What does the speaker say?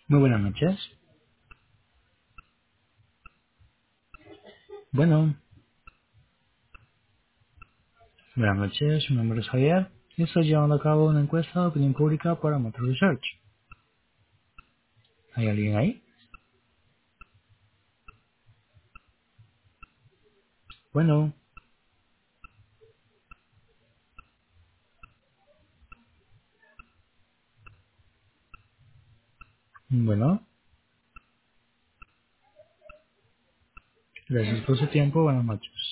Muy buenas noches. Bueno, buenas noches. Mi nombre es Javier y estoy llevando a cabo una encuesta de opinión pública para Motor Research. ¿Hay alguien ahí? Bueno, bueno, gracias por su tiempo. Buenas noches.